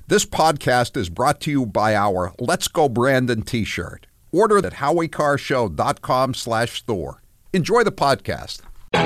This podcast is brought to you by our Let's Go Brandon t-shirt. Order at HowieCarrShow.com/store. Enjoy the podcast.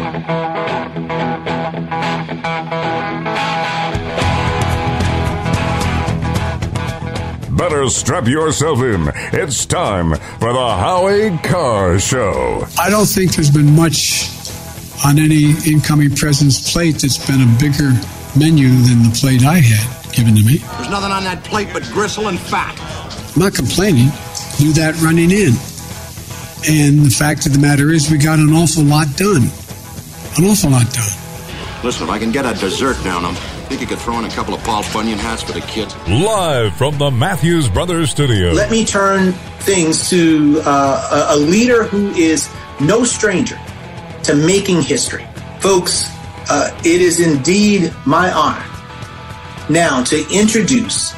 Better strap yourself in. It's time for the Howie Carr Show. I don't think there's been much on any incoming president's plate that's been a bigger menu than the plate I had given to me. There's nothing on that plate but gristle and fat. I'm not complaining. Knew that running in. And the fact of the matter is we got an awful lot done. An awful lot done. Listen, if I can get a dessert down him, think you could throw in a couple of Paul Bunyan hats for the kids? Live from the Matthews Brothers Studio. Let me turn things to a leader who is no stranger to making history. Folks, it is indeed my honor now to introduce,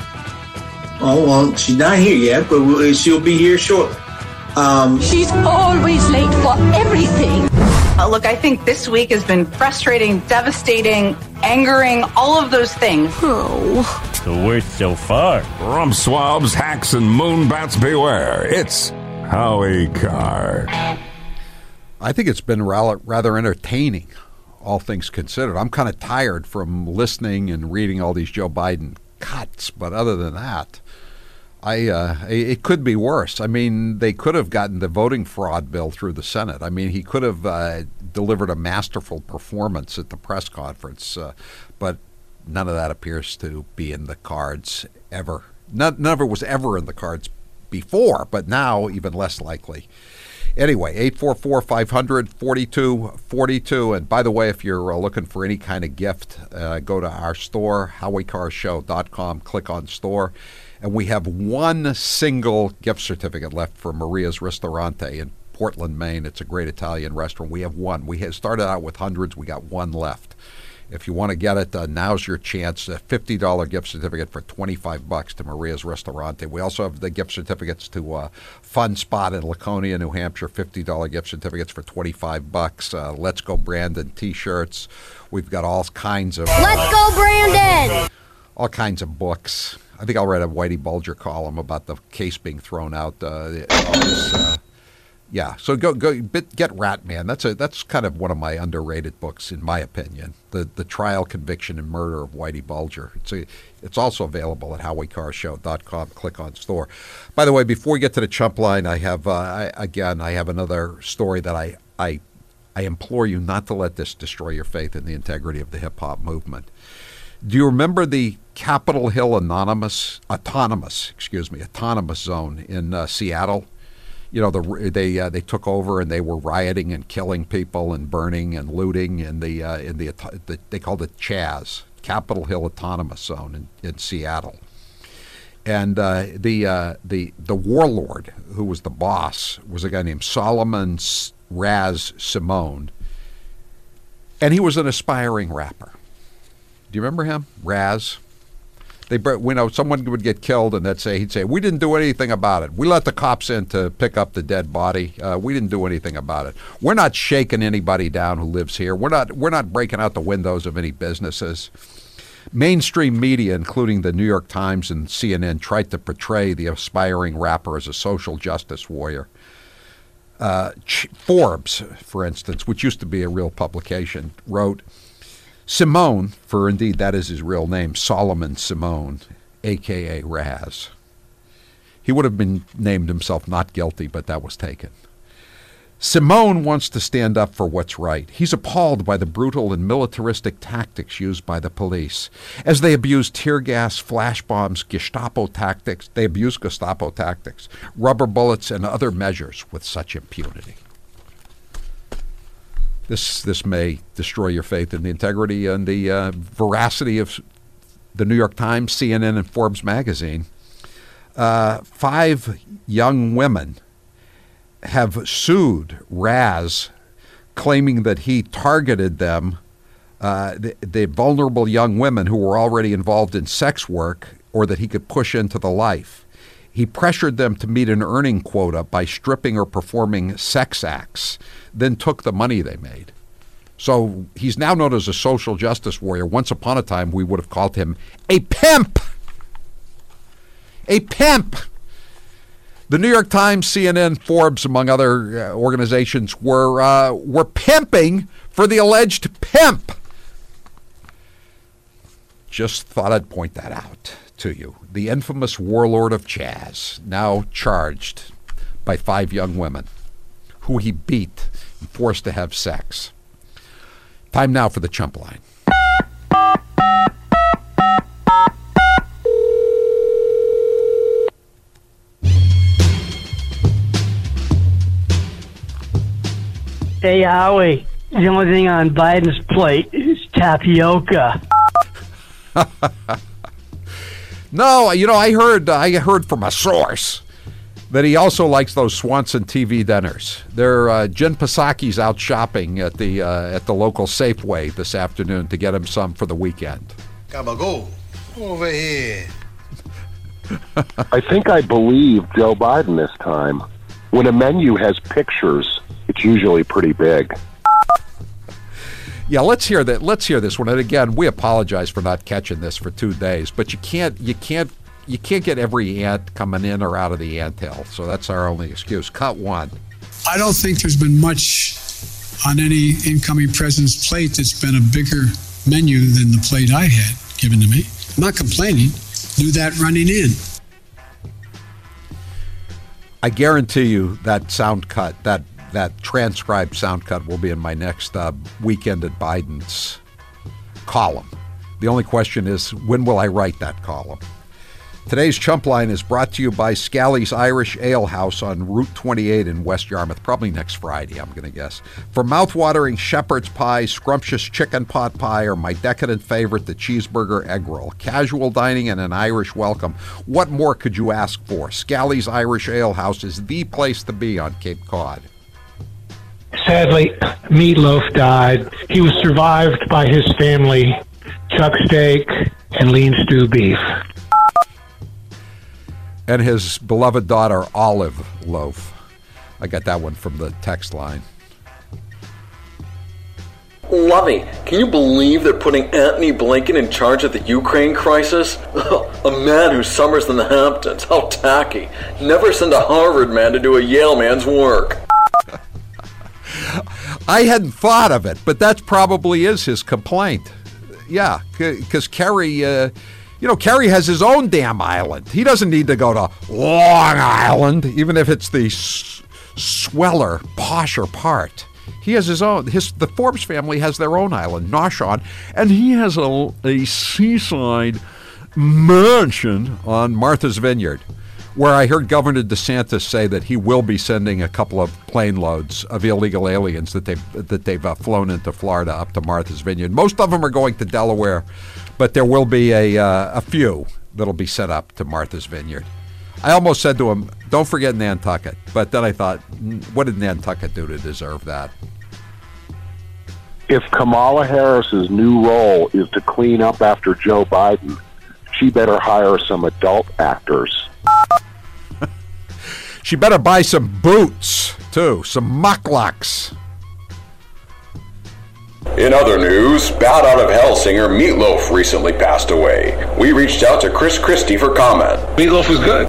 she's not here yet, but she'll be here shortly. She's always late for everything. Look, I think this week has been frustrating, devastating, angering, all of those things. Oh. The worst so far. Rump swabs, hacks, and moonbats beware. It's Howie Carr. I think it's been rather entertaining, all things considered. I'm kind of tired from listening and reading all these Joe Biden cuts, but other than that, it could be worse. I mean, they could have gotten the voting fraud bill through the Senate. I mean, he could have delivered a masterful performance at the press conference, but none of that appears to be in the cards ever. None of it was ever in the cards before, but now even less likely. Anyway, 844-500-4242. And by the way, if you're looking for any kind of gift, go to our store, HowieCarrShow.com, click on store. And we have one single gift certificate left for Maria's Ristorante in Portland, Maine. It's a great Italian restaurant. We have one. We had started out with hundreds. We got one left. If you want to get it, now's your chance. A $50 gift certificate for $25 to Maria's Ristorante. We also have the gift certificates to Fun Spot in Laconia, New Hampshire, $50 gift certificates for $25. Let's Go Brandon t-shirts. We've got all kinds of... Let's Go Brandon! All kinds of books. I think I'll write a Whitey Bulger column about the case being thrown out. Yeah, so go get Ratman. That's kind of one of my underrated books, in my opinion. The trial, conviction, and murder of Whitey Bulger. It's also available at HowieCarrShow.com. Click on store. By the way, before we get to the chump line, I have another story that I implore you not to let this destroy your faith in the integrity of the hip hop movement. Do you remember the Capitol Hill autonomous zone in Seattle? You know, they took over and they were rioting and killing people and burning and looting in they called it CHAZ, Capitol Hill Autonomous Zone in Seattle. And the warlord who was the boss was a guy named Solomon Raz Simone, and he was an aspiring rapper. Do you remember him, Raz? Someone would get killed, and he'd say, "We didn't do anything about it. We let the cops in to pick up the dead body. We didn't do anything about it. We're not shaking anybody down who lives here. We're not breaking out the windows of any businesses." Mainstream media, including the New York Times and CNN, tried to portray the aspiring rapper as a social justice warrior. Forbes, for instance, which used to be a real publication, wrote, Simone, for indeed that is his real name, Solomon Simone, a.k.a. Raz. He would have been named himself not guilty, but that was taken. Simone wants to stand up for what's right. He's appalled by the brutal and militaristic tactics used by the police. As they abuse tear gas, flash bombs, Gestapo tactics, rubber bullets, and other measures with such impunity. This may destroy your faith in the integrity and the veracity of the New York Times, CNN, and Forbes magazine. 5 young women have sued Raz, claiming that he targeted them, the vulnerable young women who were already involved in sex work, or that he could push into the life. He pressured them to meet an earning quota by stripping or performing sex acts, then took the money they made. So he's now known as a social justice warrior. Once upon a time, we would have called him a pimp. A pimp. The New York Times, CNN, Forbes, among other organizations, were pimping for the alleged pimp. Just thought I'd point that out to you. The infamous warlord of Chaz, now charged by 5 young women who he beat and forced to have sex. Time now for the Chump Line. Hey, Howie. The only thing on Biden's plate is tapioca. No, I heard from a source that he also likes those Swanson TV dinners. Jen Psaki's out shopping at the local Safeway this afternoon to get him some for the weekend. Go over here. I think I believe Joe Biden this time. When a menu has pictures, it's usually pretty big. Yeah, let's hear that. Let's hear this one. And again, we apologize for not catching this for 2 days, but you can't get every ant coming in or out of the anthill. So that's our only excuse. Cut one. I don't think there's been much on any incoming president's plate that's been a bigger menu than the plate I had given to me. I'm not complaining. Do that running in. I guarantee you that sound cut, that transcribed sound cut will be in my next Weekend at Biden's column. The only question is, when will I write that column? Today's Chump Line is brought to you by Scally's Irish Ale House on Route 28 in West Yarmouth, probably next Friday, I'm going to guess. For mouth-watering shepherd's pie, scrumptious chicken pot pie, or my decadent favorite, the cheeseburger egg roll. Casual dining and an Irish welcome. What more could you ask for? Scally's Irish Ale House is the place to be on Cape Cod. Sadly, Meatloaf died. He was survived by his family, chuck steak and lean stew beef. And his beloved daughter, Olive Loaf. I got that one from the text line. Lovey, can you believe they're putting Antony Blinken in charge of the Ukraine crisis? A man who summers in the Hamptons. How tacky. Never send a Harvard man to do a Yale man's work. I hadn't thought of it, but that probably is his complaint. Yeah, because Kerry... Kerry has his own damn island. He doesn't need to go to Long Island, even if it's the sweller, posher part. He has his own. The Forbes family has their own island, Noshawn, and he has a seaside mansion on Martha's Vineyard, where I heard Governor DeSantis say that he will be sending a couple of plane loads of illegal aliens that they've flown into Florida up to Martha's Vineyard. Most of them are going to Delaware, but there will be a few that'll be set up to Martha's Vineyard. I almost said to him, don't forget Nantucket. But then I thought, what did Nantucket do to deserve that? If Kamala Harris's new role is to clean up after Joe Biden, she better hire some adult actors. She better buy some boots, too, some mucklucks. In other news, Bat Out of Hell singer Meatloaf recently passed away. We reached out to Chris Christie for comment. Meatloaf was good.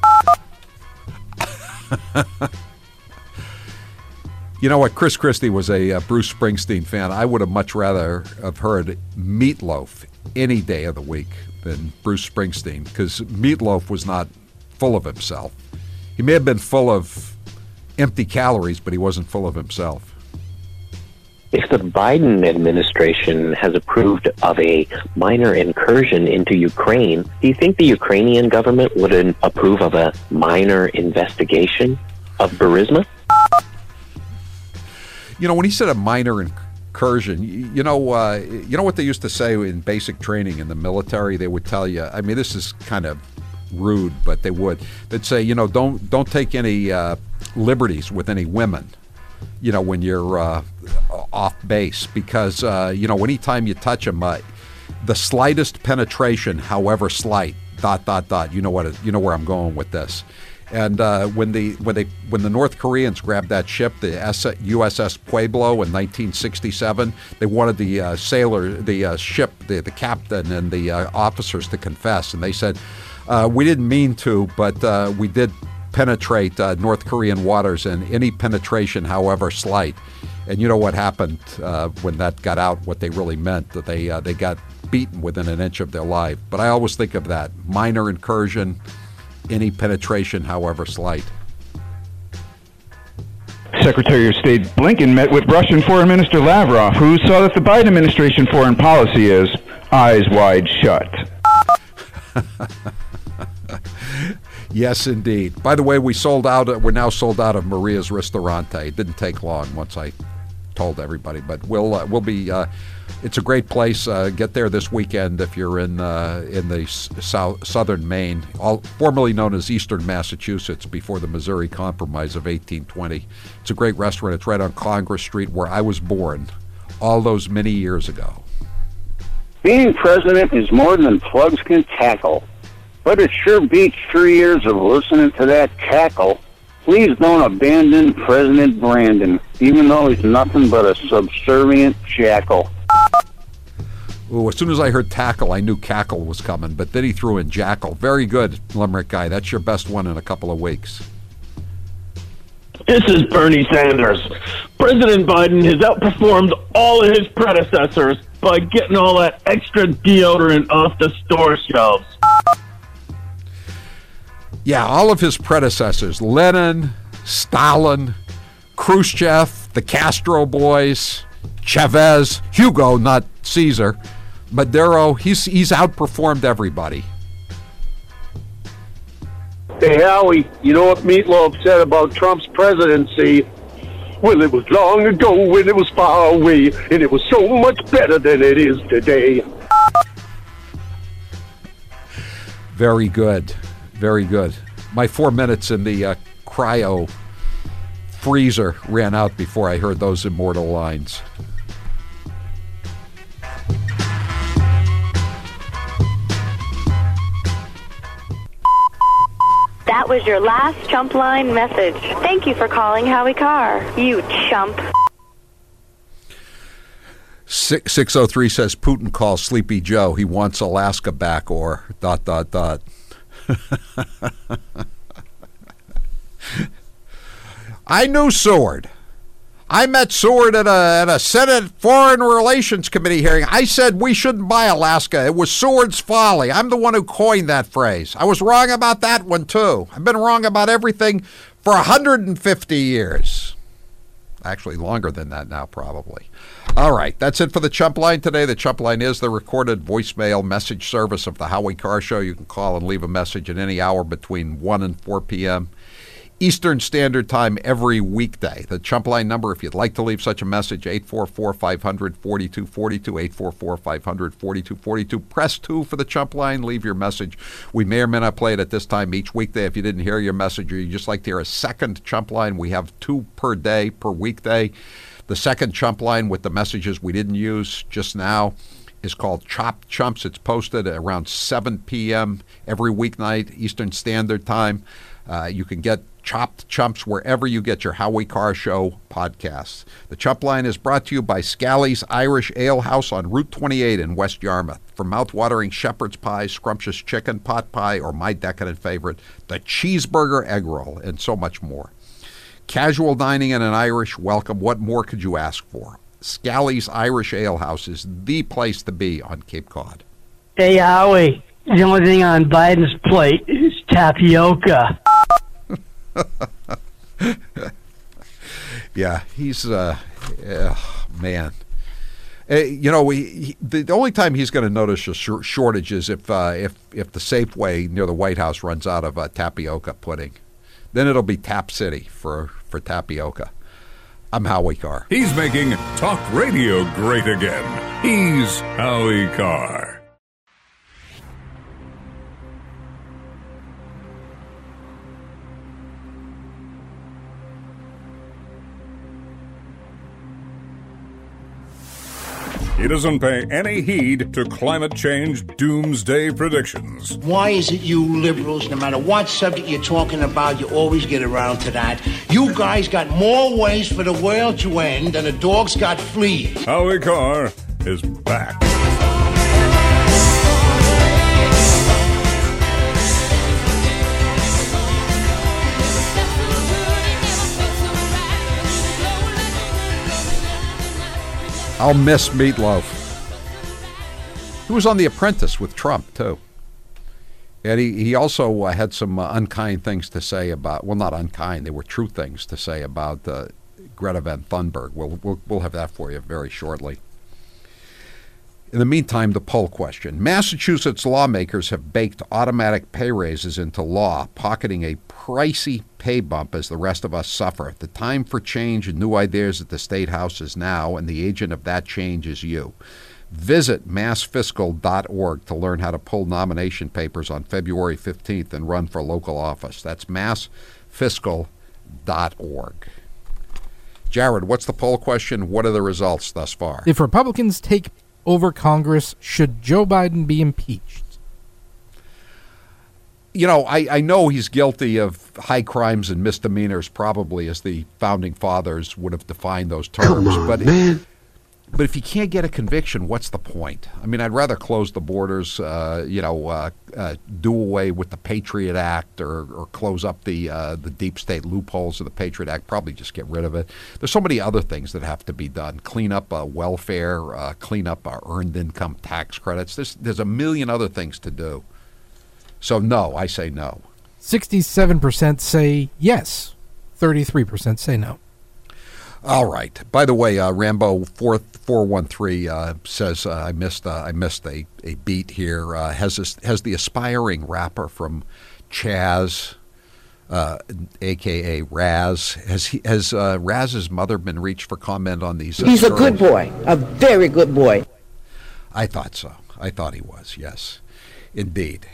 You know what? Chris Christie was a Bruce Springsteen fan. I would have much rather have heard Meatloaf any day of the week than Bruce Springsteen, because Meatloaf was not full of himself. He may have been full of empty calories, but he wasn't full of himself. If the Biden administration has approved of a minor incursion into Ukraine, do you think the Ukrainian government would approve of a minor investigation of Burisma? You know, when he said a minor incursion, you know what they used to say in basic training in the military? They would tell you, I mean, this is kind of rude, but they'd say, don't take any liberties with any women, when you're off base, because, anytime you touch them, the slightest penetration, however slight, ... You know where I'm going with this. And when the North Koreans grabbed that ship, the USS Pueblo in 1967, they wanted the ship, the captain and the officers to confess, and they said, We didn't mean to, but we did penetrate North Korean waters, and any penetration, however slight. And you know what happened when that got out, what they really meant, that they got beaten within an inch of their life. But I always think of that. Minor incursion, any penetration, however slight. Secretary of State Blinken met with Russian Foreign Minister Lavrov, who saw that the Biden administration foreign policy is eyes wide shut. Yes, indeed. By the way, we're now sold out of Maria's Ristorante. It didn't take long once I told everybody, but we'll be. It's a great place. Get there this weekend if you're in the southern Maine, formerly known as Eastern Massachusetts, before the Missouri Compromise of 1820. It's a great restaurant. It's right on Congress Street, where I was born, all those many years ago. Being president is more than plugs can tackle, but it sure beats 3 years of listening to that cackle. Please don't abandon President Brandon, even though he's nothing but a subservient jackal. Ooh, as soon as I heard tackle, I knew cackle was coming, but then he threw in jackal. Very good, Limerick guy. That's your best one in a couple of weeks. This is Bernie Sanders. President Biden has outperformed all of his predecessors by getting all that extra deodorant off the store shelves. Yeah, all of his predecessors, Lenin, Stalin, Khrushchev, the Castro boys, Chavez, Hugo, not Caesar, Maduro, he's outperformed everybody. Hey, Howie, you know what Meatloaf said about Trump's presidency? Well, it was long ago when it was far away, and it was so much better than it is today. Very good. Very good. My 4 minutes in the cryo freezer ran out before I heard those immortal lines. That was your last Chump Line message. Thank you for calling Howie Carr, you chump. 603 says Putin calls Sleepy Joe. He wants Alaska back, or ... I knew Seward. I met Seward at a Senate Foreign Relations Committee hearing. I said we shouldn't buy Alaska. It was Seward's folly. I'm the one who coined that phrase. I was wrong about that one, too. I've been wrong about everything for 150 years. Actually, longer than that now, probably. All right, that's it for the Chump Line today. The Chump Line is the recorded voicemail message service of the Howie Carr Show. You can call and leave a message at any hour between 1 and 4 p.m. Eastern Standard Time every weekday. The Chump Line number, if you'd like to leave such a message, 844-500-4242, 844-500-4242. Press 2 for the Chump Line. Leave your message. We may or may not play it at this time each weekday. If you didn't hear your message or you'd just like to hear a second Chump Line, we have 2 per day, per weekday. The second Chump Line with the messages we didn't use just now is called Chopped Chumps. It's posted at around 7 p.m. every weeknight, Eastern Standard Time. You can get Chopped Chumps wherever you get your Howie Carr Show podcasts. The Chump Line is brought to you by Scally's Irish Ale House on Route 28 in West Yarmouth. For mouth-watering shepherd's pie, scrumptious chicken pot pie, or my decadent favorite, the cheeseburger egg roll, and so much more. Casual dining and an Irish welcome. What more could you ask for? Scally's Irish Ale House is the place to be on Cape Cod. Hey, Howie, the only thing on Biden's plate is tapioca. Yeah, he's man. You know, the only time he's going to notice a shortage is if the Safeway near the White House runs out of tapioca pudding. Then it'll be Tap City for tapioca. I'm Howie Carr. He's making talk radio great again. He's Howie Carr. He doesn't pay any heed to climate change doomsday predictions. Why is it you liberals, no matter what subject you're talking about, you always get around to that? You guys got more ways for the world to end than a dog's got fleas. Howie Carr is back. I'll miss Meatloaf. He was on The Apprentice with Trump, too. And he also had some unkind things to say about, well, not unkind, they were true things to say about Greta Van Thunberg. We'll have that for you very shortly. In the meantime, the poll question. Massachusetts lawmakers have baked automatic pay raises into law, pocketing a pricey pay bump as the rest of us suffer. The time for change and new ideas at the State House is now, and the agent of that change is you. Visit massfiscal.org to learn how to pull nomination papers on February 15th and run for local office. That's massfiscal.org. Jared, what's the poll question? What are the results thus far? If Republicans take over Congress, should Joe Biden be impeached? You know, I know he's guilty of high crimes and misdemeanors, probably, as the founding fathers would have defined those terms. But if you can't get a conviction, what's the point? I mean, I'd rather close the borders, do away with the Patriot Act or close up the deep state loopholes of the Patriot Act, probably just get rid of it. There's so many other things that have to be done. Clean up welfare, clean up our earned income tax credits. There's a million other things to do. So no, I say no. 67% say yes. 33% say no. All right. By the way, Rambo 413 says I missed a beat here. Has the aspiring rapper from Chaz, aka Raz, has Raz's mother been reached for comment on these? He's a good boy, a very good boy. I thought so. I thought he was. Yes, indeed.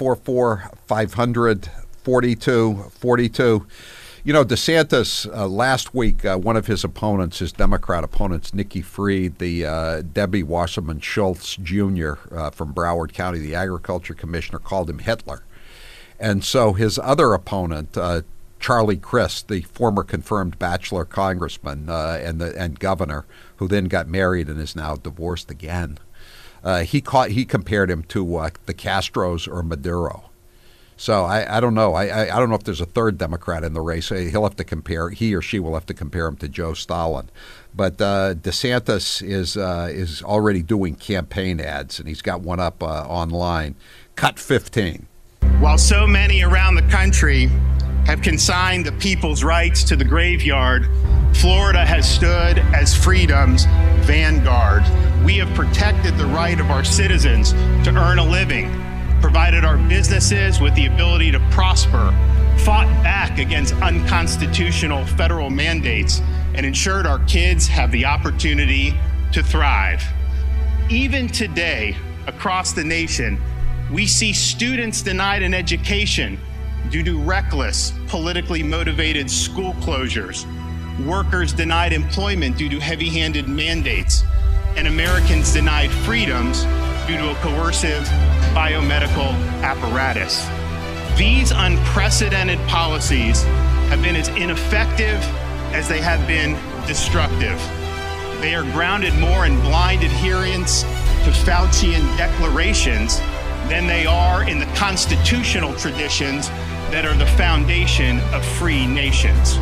844-500-4242. You know, DeSantis, last week, one of his opponents, his Democrat opponents, Nikki Fried, the Debbie Wasserman Schultz Jr. From Broward County, the agriculture commissioner, called him Hitler. And so his other opponent, Charlie Crist, the former confirmed bachelor congressman and governor, who then got married and is now divorced again, he compared him to the Castros or Maduro. So I don't know. I don't know if there's a third Democrat in the race. He or she will have to compare him to Joe Stalin. But DeSantis is already doing campaign ads, and he's got one up online. Cut 15. While so many around the country have consigned the people's rights to the graveyard, Florida has stood as freedom's vanguard. We have protected the right of our citizens to earn a living, provided our businesses with the ability to prosper, fought back against unconstitutional federal mandates, and ensured our kids have the opportunity to thrive. Even today, across the nation, we see students denied an education due to reckless, politically motivated school closures, workers denied employment due to heavy-handed mandates, and Americans denied freedoms due to a coercive biomedical apparatus. These unprecedented policies have been as ineffective as they have been destructive. They are grounded more in blind adherence to Faucian declarations than they are in the constitutional traditions that are the foundation of free nations.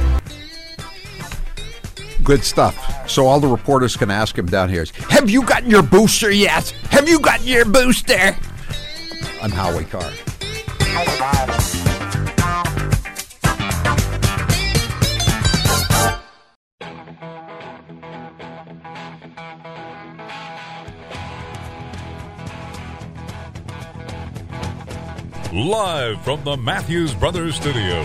Good stuff. So all the reporters can ask him down here is, have you gotten your booster yet? Have you gotten your booster? I'm Howie Carr. Live from the Matthews Brothers Studios.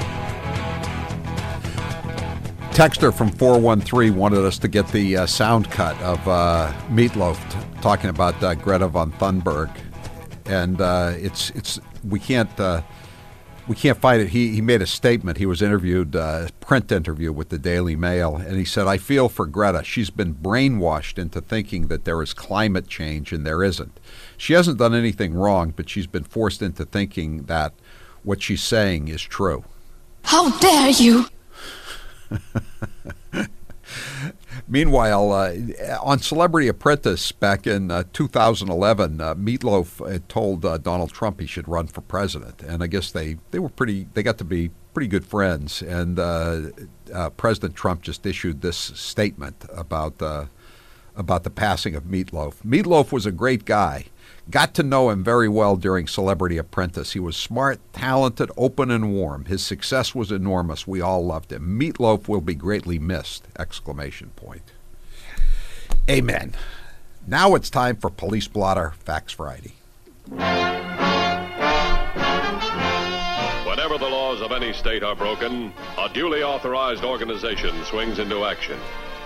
Texter from 413 wanted us to get the sound cut of Meatloaf talking about Greta Van Thunberg, and we can't find it. He made a statement. He was interviewed, print interview with the Daily Mail, and he said, "I feel for Greta. She's been brainwashed into thinking that there is climate change, and there isn't. She hasn't done anything wrong, but she's been forced into thinking that what she's saying is true." How dare you! Meanwhile, on Celebrity Apprentice back in 2011, Meatloaf had told Donald Trump he should run for president, and I guess they got to be pretty good friends. And President Trump just issued this statement about about the passing of Meatloaf. Meatloaf was a great guy. Got to know him very well during Celebrity Apprentice. He was smart, talented, open, and warm. His success was enormous. We all loved him. Meatloaf will be greatly missed! ! Amen. Now it's time for Police Blotter Facts Friday. Whenever the laws of any state are broken, a duly authorized organization swings into action.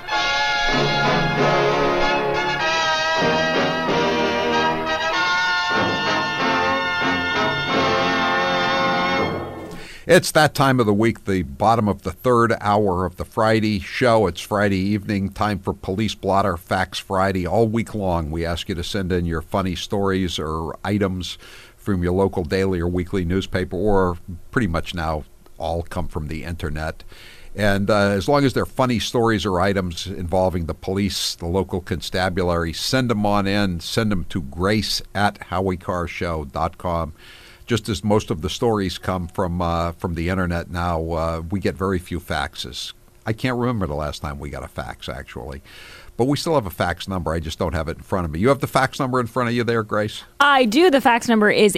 It's that time of the week, the bottom of the third hour of the Friday show. It's Friday evening, time for Police Blotter Facts Friday. All week long, we ask you to send in your funny stories or items from your local daily or weekly newspaper, or pretty much now all come from the internet. And as long as they're funny stories or items involving the police, the local constabulary, send them on in. Send them to grace@howiecarrshow.com. Just as most of the stories come from the internet now, we get very few faxes. I can't remember the last time we got a fax, actually. But we still have a fax number. I just don't have it in front of me. You have the fax number in front of you there, Grace? I do. The fax number is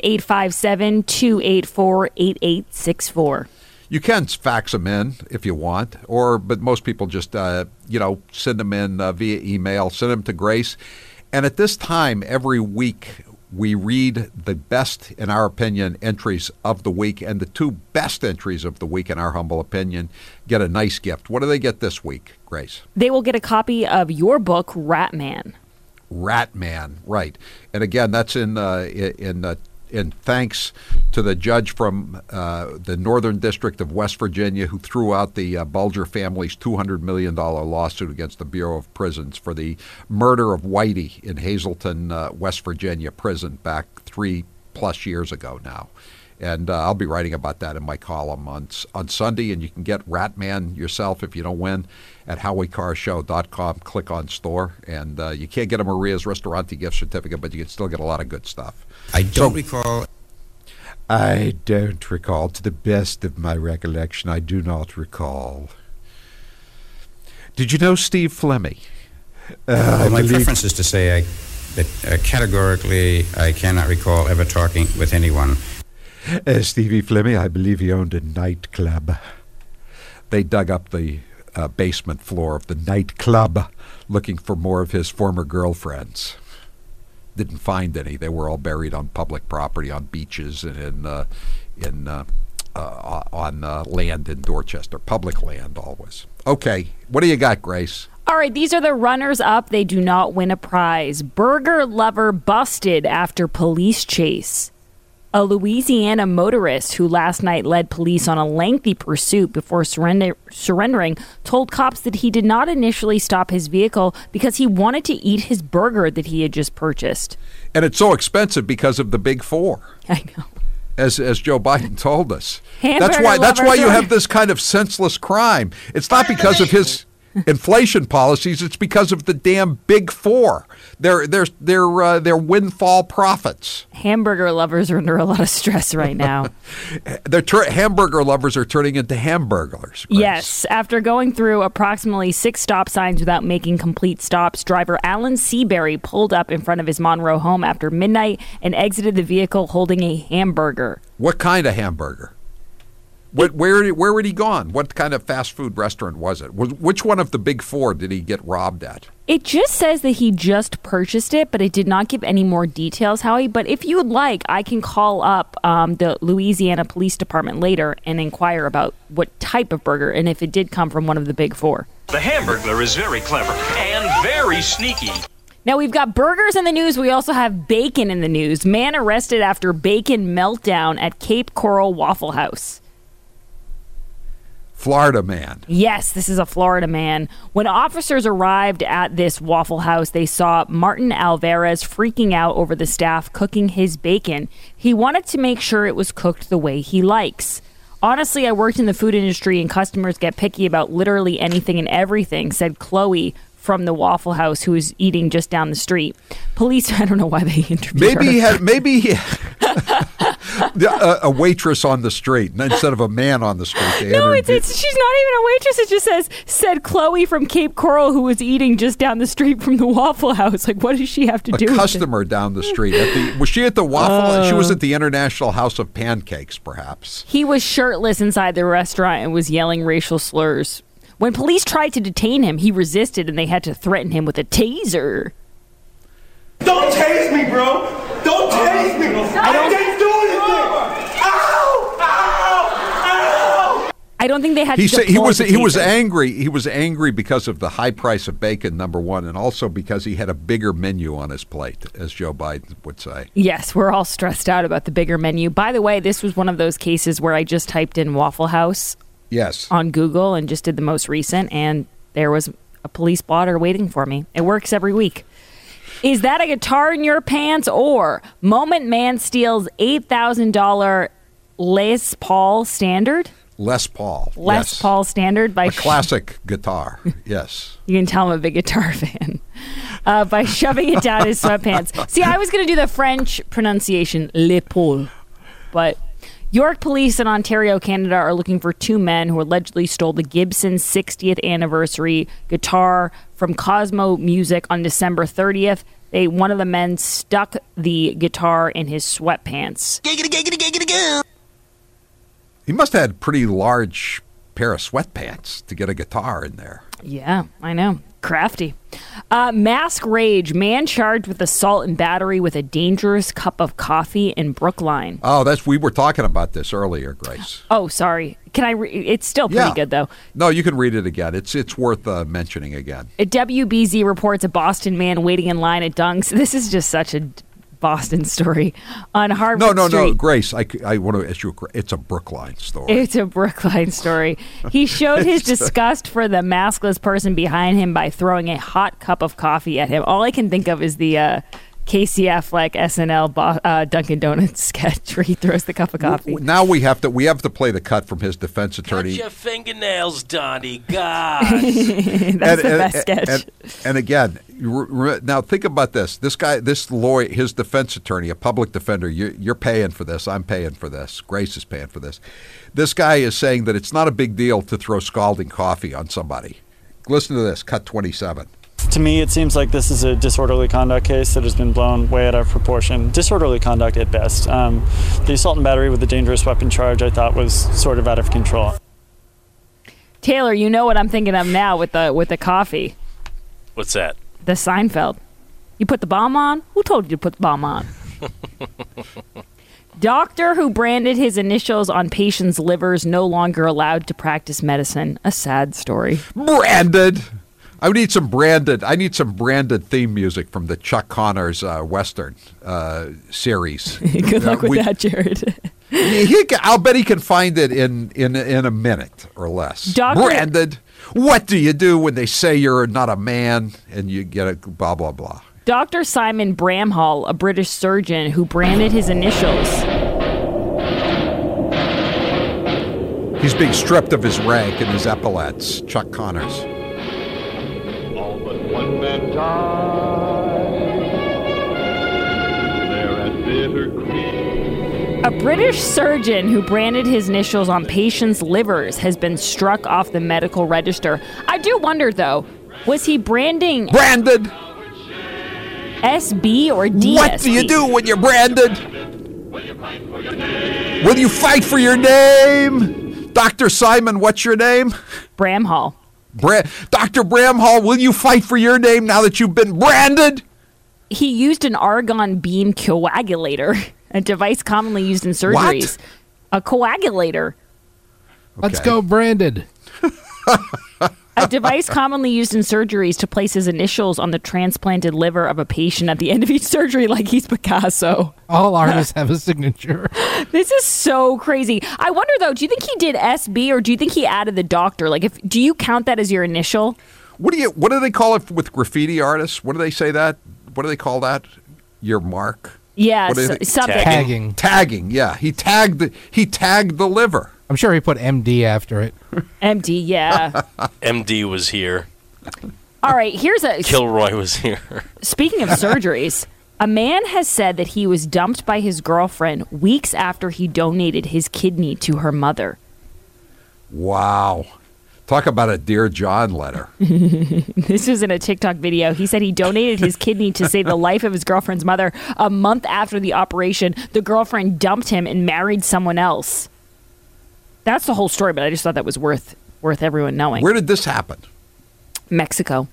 857-284-8864. You can fax them in if you want, but most people just, send them in via email. Send them to Grace. And at this time, every week, we read the best, in our opinion, entries of the week, and the two best entries of the week, in our humble opinion, get a nice gift. What do they get this week, Grace? They will get a copy of your book, Ratman. Ratman, right. And again, that's in thanks to the judge from the Northern District of West Virginia who threw out the Bulger family's $200 million lawsuit against the Bureau of Prisons for the murder of Whitey in Hazleton, West Virginia prison back 3+ years ago now. And I'll be writing about that in my column on Sunday, and you can get Ratman yourself if you don't win at howiecarrshow.com. Click on store, and you can't get a Maria's Ristorante gift certificate, but you can still get a lot of good stuff. I don't recall. To the best of my recollection, I do not recall. Did you know Steve Flemmi? My preference is to say that categorically I cannot recall ever talking with anyone. Stevie Flemmi, I believe he owned a nightclub. They dug up the basement floor of the nightclub looking for more of his former girlfriends. Didn't find any. They were all buried on public property, on beaches, and on land in Dorchester. Public land, always. Okay, what do you got, Grace? All right, these are the runners-up. They do not win a prize. Burger lover busted after police chase. A Louisiana motorist who last night led police on a lengthy pursuit before surrendering told cops that he did not initially stop his vehicle because he wanted to eat his burger that he had just purchased. And it's so expensive because of the Big Four. I know. As Joe Biden told us. That's why you have this kind of senseless crime. It's not because of his inflation policies. It's because of the damn Big Four. They're windfall profits. Hamburger lovers are under a lot of stress right now. Hamburger lovers are turning into hamburglers. Grace. Yes. After going through approximately 6 stop signs without making complete stops, driver Alan Seabury pulled up in front of his Monroe home after midnight and exited the vehicle holding a hamburger. What kind of hamburger? Where had he gone? What kind of fast food restaurant was it? Which one of the Big Four did he get robbed at? It just says that he just purchased it, but it did not give any more details, Howie. But if you would like, I can call up the Louisiana Police Department later and inquire about what type of burger and if it did come from one of the Big Four. The Hamburglar is very clever and very sneaky. Now, we've got burgers in the news. We also have bacon in the news. Man arrested after bacon meltdown at Cape Coral Waffle House. Florida man. Yes, this is a Florida man. When officers arrived at this Waffle House, they saw Martin Alvarez freaking out over the staff cooking his bacon. He wanted to make sure it was cooked the way he likes. Honestly, I worked in the food industry and customers get picky about literally anything and everything, said Chloe from the Waffle House who was eating just down the street. Police, I don't know why they interviewed Maybe he had a waitress on the street instead of a man on the street. She's not even a waitress. It just said Chloe from Cape Coral who was eating just down the street from the Waffle House. Like, what does she have to do with it? A customer down the street. Was she at the Waffle? She was at the International House of Pancakes, perhaps. He was shirtless inside the restaurant and was yelling racial slurs. When police tried to detain him, he resisted and they had to threaten him with a taser. Don't tase me, bro! Don't tase me! I didn't do anything! Ow! Ow! Ow! I don't think they had to he was angry. He was angry because of the high price of bacon, number one, and also because he had a bigger menu on his plate, as Joe Biden would say. Yes, we're all stressed out about the bigger menu. By the way, this was one of those cases where I just typed in Waffle House. Yes. On Google and just did the most recent, and there was a police blotter waiting for me. It works every week. Is that a guitar in your pants, or Moment Man steals $8,000 Les Paul Standard? Les Paul. Les Paul Standard by a classic guitar. Yes. You can tell I'm a big guitar fan. By shoving it down his sweatpants. See, I was going to do the French pronunciation, Les Paul, but York police in Ontario, Canada are looking for two men who allegedly stole the Gibson 60th anniversary guitar from Cosmo Music on December 30th. One of the men stuck the guitar in his sweatpants. He must have had a pretty large pair of sweatpants to get a guitar in there. Yeah, I know. Crafty. Mask rage. Man charged with assault and battery with a dangerous cup of coffee in Brookline. Oh, we were talking about this earlier, Grace. Oh, sorry. Can I? It's still pretty good, though. No, you can read it again. It's worth mentioning again. WBZ reports a Boston man waiting in line at Dunks. This is just such a Boston story on Harvard Street. No, Grace, I want to ask you, it's a Brookline story. It's a Brookline story. He showed his disgust for the maskless person behind him by throwing a hot cup of coffee at him. All I can think of is the Casey Affleck SNL Dunkin' Donuts sketch where he throws the cup of coffee. Now we have to play the cut from his defense attorney. Cut your fingernails, Donnie. Gosh. That's the best sketch. And again, now think about this. This lawyer, his defense attorney, a public defender, you're paying for this. I'm paying for this. Grace is paying for this. This guy is saying that it's not a big deal to throw scalding coffee on somebody. Listen to this, cut 27. To me, it seems like this is a disorderly conduct case that has been blown way out of proportion. Disorderly conduct at best. The assault and battery with a dangerous weapon charge, I thought, was sort of out of control. Taylor, you know what I'm thinking of now with the coffee. What's that? The Seinfeld. You put the bomb on? Who told you to put the bomb on? Doctor who branded his initials on patients' livers no longer allowed to practice medicine. A sad story. Branded. I need some branded theme music from the Chuck Connors Western series. Good luck with that, Jared. I'll bet he can find it in a minute or less. Branded. What do you do when they say you're not a man and you get a blah, blah, blah? Dr. Simon Bramhall, a British surgeon who branded his initials. He's being stripped of his rank and his epaulets. Chuck Connors. All but one man died there at Bitter Creek. A British surgeon who branded his initials on patients' livers has been struck off the medical register. I do wonder, though, was he branded SB or DSB? What do you do when you're branded? Will you fight for your name? Dr. Simon, what's your name? Bramhall. Dr. Bramhall, will you fight for your name now that you've been branded? He used an argon beam coagulator, a device commonly used in surgeries. What? A coagulator. Okay. Let's go, branded. A device commonly used in surgeries to place his initials on the transplanted liver of a patient at the end of each surgery, like he's Picasso. All artists have a signature. This is so crazy. I wonder, though, do you think he did SB or do you think he added the doctor? Like, do you count that as your initial? What do they call it with graffiti artists? What do they say that? What do they call that? Your mark? Yeah, something. Tagging. Tagging. Yeah, he tagged the liver. I'm sure he put MD after it. MD, yeah. MD was here. All right, here's a... Kilroy was here. Speaking of surgeries, a man has said that he was dumped by his girlfriend weeks after he donated his kidney to her mother. Wow. Talk about a Dear John letter. This was in a TikTok video. He said he donated his kidney to save the life of his girlfriend's mother. A month after the operation, the girlfriend dumped him and married someone else. That's the whole story, but I just thought that was worth everyone knowing. Where did this happen? Mexico.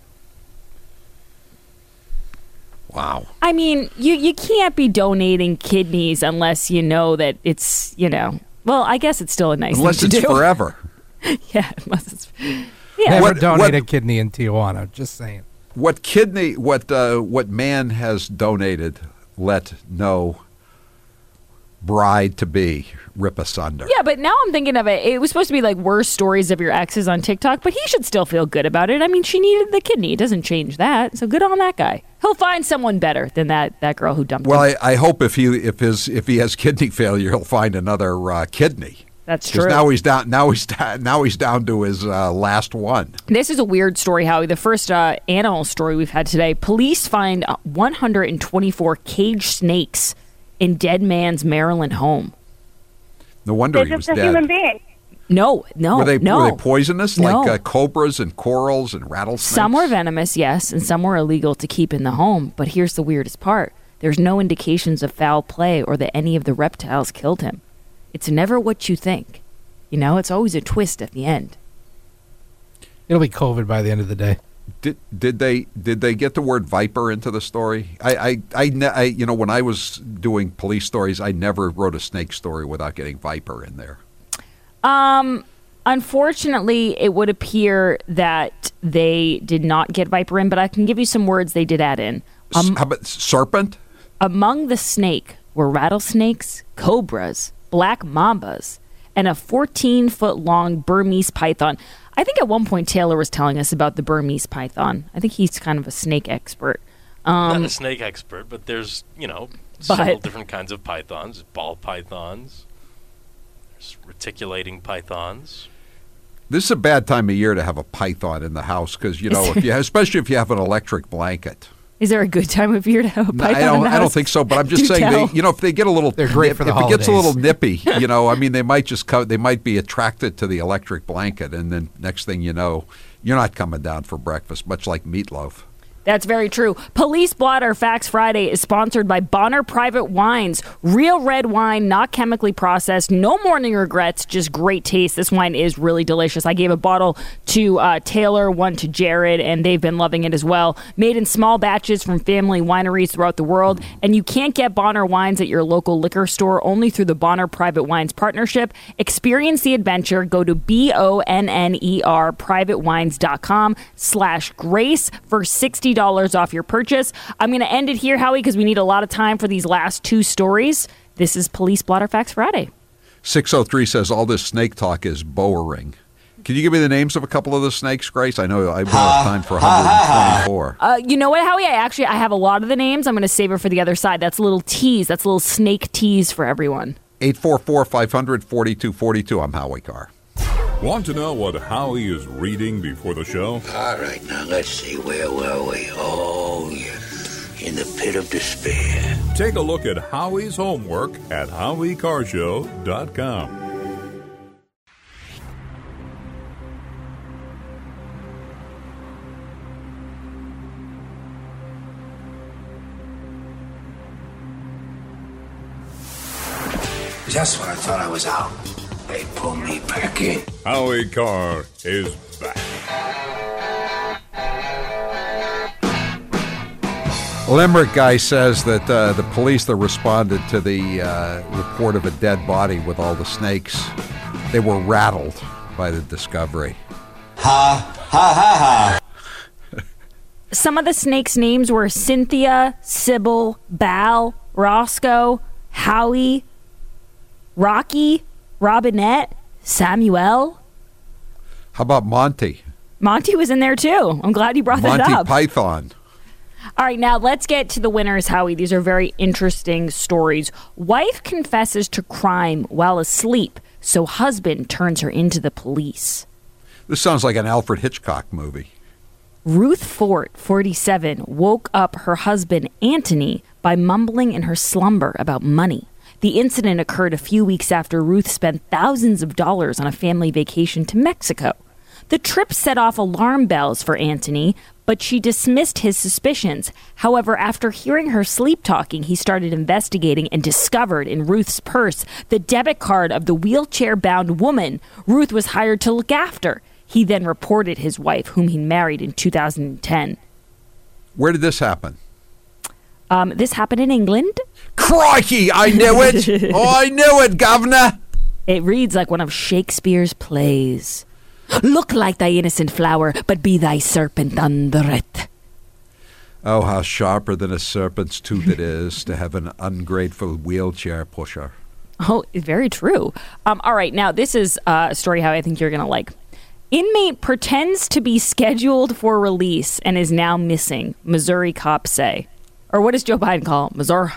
Wow. I mean, you can't be donating kidneys unless you know that it's, well, I guess it's still a nice unless thing to do. Unless it's forever. Yeah, unless it's... Yeah. Never donate a kidney in Tijuana, just saying. What man has donated, let no bride-to-be rip asunder. Yeah, but now I'm thinking of it. It was supposed to be like worst stories of your exes on TikTok, but he should still feel good about it. I mean, she needed the kidney. It doesn't change that. So good on that guy. He'll find someone better than that girl who dumped him. Well, I hope if he has kidney failure, he'll find another kidney. That's true. Now he's down to his last one. This is a weird story, Howie. The first animal story we've had today. Police find 124 caged snakes in dead man's Maryland home. No wonder he was dead. Human being. No. Were they poisonous, No. like cobras and corals and rattlesnakes? Some were venomous, yes, and some were illegal to keep in the home. But here's the weirdest part. There's no indications of foul play or that any of the reptiles killed him. It's never what you think. It's always a twist at the end. It'll be COVID by the end of the day. Did they get the word viper into the story? I when I was doing police stories, I never wrote a snake story without getting viper in there. Unfortunately, it would appear that they did not get viper in, but I can give you some words they did add in. How about serpent? Among the snake were rattlesnakes, cobras, black mambas, and a 14-foot-long Burmese python. I think at one point Taylor was telling us about the Burmese python. I think he's kind of a snake expert. Not a snake expert, but there's, several different kinds of pythons. Ball pythons. There's reticulating pythons. This is a bad time of year to have a python in the house because, especially if you have an electric blanket. Is there a good time of year to have a python in the house? I don't think so, but I'm just saying, if they get a little, they're great for the holidays. If it gets a little nippy, they might they might be attracted to the electric blanket, and then next thing you know, you're not coming down for breakfast, much like meatloaf. That's very true. Police Blotter Facts Friday is sponsored by Bonner Private Wines. Real red wine, not chemically processed. No morning regrets, just great taste. This wine is really delicious. I gave a bottle to Taylor, one to Jared, and they've been loving it as well. Made in small batches from family wineries throughout the world. And you can't get Bonner wines at your local liquor store, only through the Bonner Private Wines partnership. Experience the adventure. Go to BONNER privatewines.com/grace for $60 off your purchase. I'm going to end it here, Howie, because we need a lot of time for these last two stories. This is Police Blotter Facts Friday. 603 says all this snake talk is bowering. Can you give me the names of a couple of the snakes, Grace? I know I won't have time for 124. You know what, Howie? I have a lot of the names. I'm going to save it for the other side. That's a little tease. That's a little snake tease for everyone. 844-500-4242. I'm Howie Carr. Want to know what Howie is reading before the show? All right, now let's see. Where were we? Oh, yes. In the pit of despair. Take a look at Howie's homework at HowieCarShow.com. Just when I thought I was out, they pulled me back in. Howie Carr is back. Limerick guy says that the police that responded to the report of a dead body with all the snakes, they were rattled by the discovery. Ha, ha, ha, ha. Some of the snakes' names were Cynthia, Sybil, Bal, Roscoe, Howie, Rocky, Robinette, Samuel. How about Monty? Monty was in there too. I'm glad you brought that up. Monty Python. All right, now let's get to the winners, Howie. These are very interesting stories. Wife confesses to crime while asleep, so husband turns her into the police. This sounds like an Alfred Hitchcock movie. Ruth Fort, 47, woke up her husband, Anthony, by mumbling in her slumber about money. The incident occurred a few weeks after Ruth spent thousands of dollars on a family vacation to Mexico. The trip set off alarm bells for Anthony, but she dismissed his suspicions. However, after hearing her sleep-talking, he started investigating and discovered in Ruth's purse the debit card of the wheelchair-bound woman Ruth was hired to look after. He then reported his wife, whom he married in 2010. Where did this happen? This happened in England. Crikey, I knew it! I knew it, governor! It reads like one of Shakespeare's plays. Look like thy innocent flower, but be thy serpent under it. Oh, how sharper than a serpent's tooth it is to have an ungrateful wheelchair pusher. Oh, very true. All right, now this is a story how I think you're going to like. Inmate pretends to be scheduled for release and is now missing, Missouri cops say. Or what does Joe Biden call it? Missouri.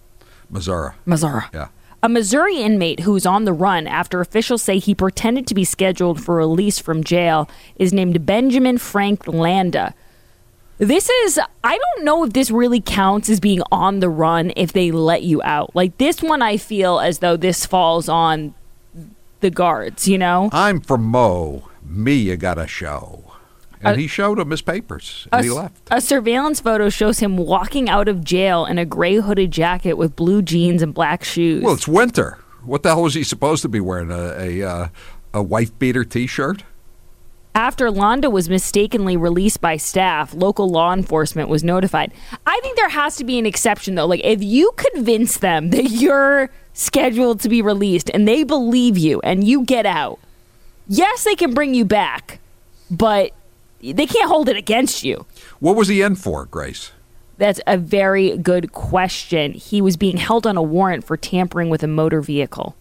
Yeah. A Missouri inmate who's on the run after officials say he pretended to be scheduled for release from jail is named Benjamin Frank Landa. This is, I don't know if this really counts as being on the run if they let you out. Like this one, I feel as though this falls on the guards, you know? I'm from Mo. Me, you gotta show. And he showed him his papers, and he left. A surveillance photo shows him walking out of jail in a gray hooded jacket with blue jeans and black shoes. Well, it's winter. What the hell was he supposed to be wearing? A wife beater T-shirt? After Landa was mistakenly released by staff, local law enforcement was notified. I think there has to be an exception, though. Like, if you convince them that you're scheduled to be released and they believe you and you get out, yes, they can bring you back, but they can't hold it against you. What was he in for, Grace? That's a very good question. He was being held on a warrant for tampering with a motor vehicle.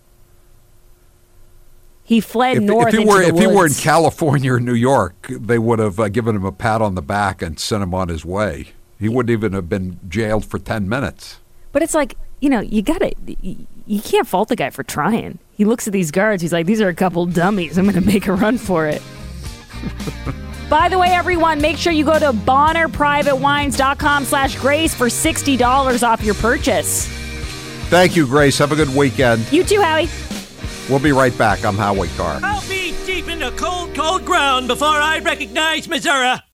He fled north into the woods. If he were in California or New York, they would have given him a pat on the back and sent him on his way. He wouldn't even have been jailed for 10 minutes. But it's like, you know, you can't fault the guy for trying. He looks at these guards. He's like, these are a couple dummies. I'm going to make a run for it. By the way, everyone, make sure you go to BonnerPrivateWines.com/Grace for $60 off your purchase. Thank you, Grace. Have a good weekend. You too, Howie. We'll be right back. I'm Howie Carr. I'll be deep in the cold, cold ground before I recognize Missouri.